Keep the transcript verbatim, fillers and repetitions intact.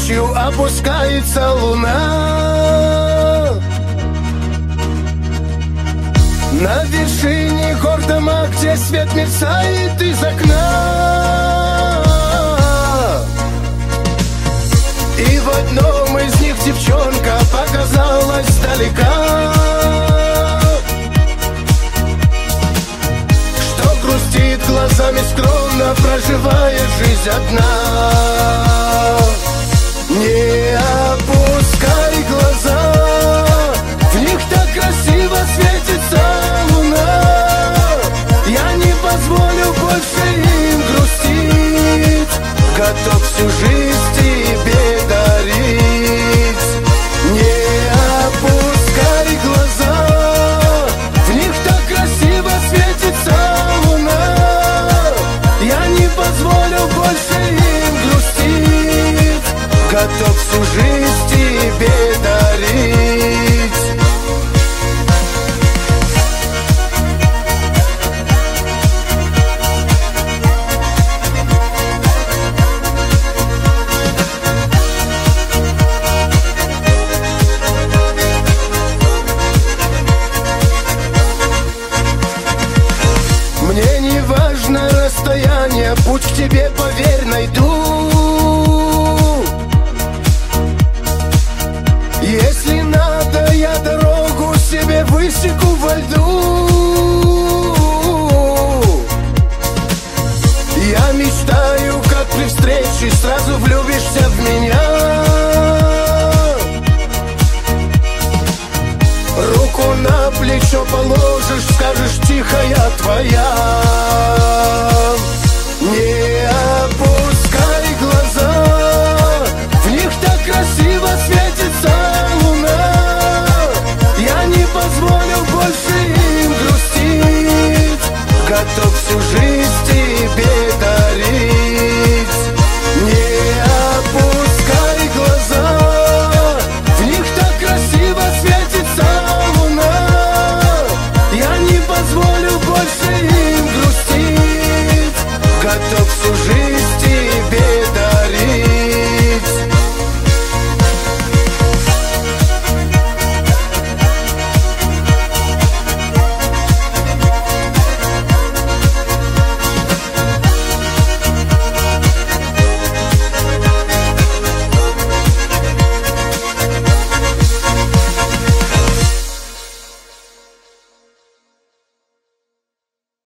ночью опускается луна. На вершине гор дома, где свет мерцает из окна. И в одном из них девчонка показалась далека, что грустит глазами скромно, проживая жизнь одна. Не опускай глаза, в них так красиво светится луна. Я не позволю больше им грустить, готов всю жизнь тебе дарить. Не опускай глаза, в них так красиво светится луна. Я не позволю больше им грустить, готов всю жизнь тебе дарить. Мне не важно расстояние, путь к тебе, поверь, найду. Если надо, я дорогу себе высеку во льду. Я мечтаю, как при встрече сразу влюбишься в меня. Руку на плечо положишь, скажешь: тихо, я твоя. Не опускай глаза, в них так красиво светится луна. Я не позволю больше им грустить, готов всю жизнь тебе дарить. Не опускай глаза, в них так красиво светится луна. Я не позволю больше им грустить, готов всю жизнь